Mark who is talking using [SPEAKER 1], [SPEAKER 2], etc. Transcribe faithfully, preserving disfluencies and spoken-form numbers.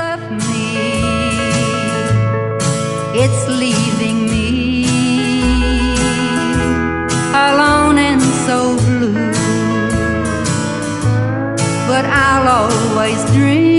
[SPEAKER 1] left me, it's leaving me alone and so blue. But I'll always dream